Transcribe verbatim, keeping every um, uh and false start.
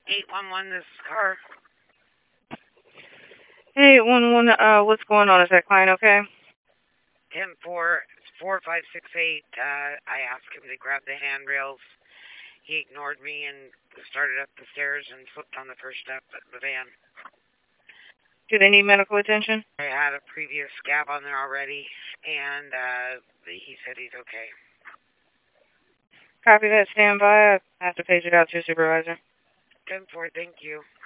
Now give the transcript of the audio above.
eight one one, this is Car. Hey, one one. Uh, what's going on? Is that client okay? ten four, four five six eight. Uh, I asked him to grab the handrails. He ignored me and started up the stairs and slipped on the first step of the van. Do they need medical attention? I had a previous scab on there already, and uh, he said he's okay. Copy that. Stand by. I have to page it out to your supervisor. ten four, thank you.